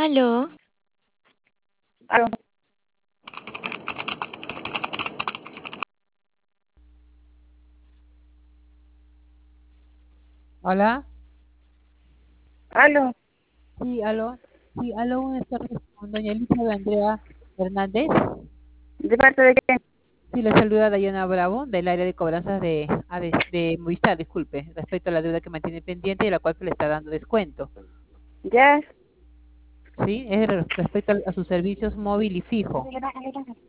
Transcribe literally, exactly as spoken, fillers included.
Aló, Aló, Hola, aló, sí, aló, sí, aló, buenas tardes, con doña Elizabeth Andrea Hernández. ¿de parte de quién? Sí, le saluda Dayana Bravo, del área de cobranzas de, ah, de, de Movistar, disculpe, respecto a la deuda que mantiene pendiente y a la cual se le está dando descuento. Ya, Sí, es re- respecto a, a sus servicios móvil y fijo.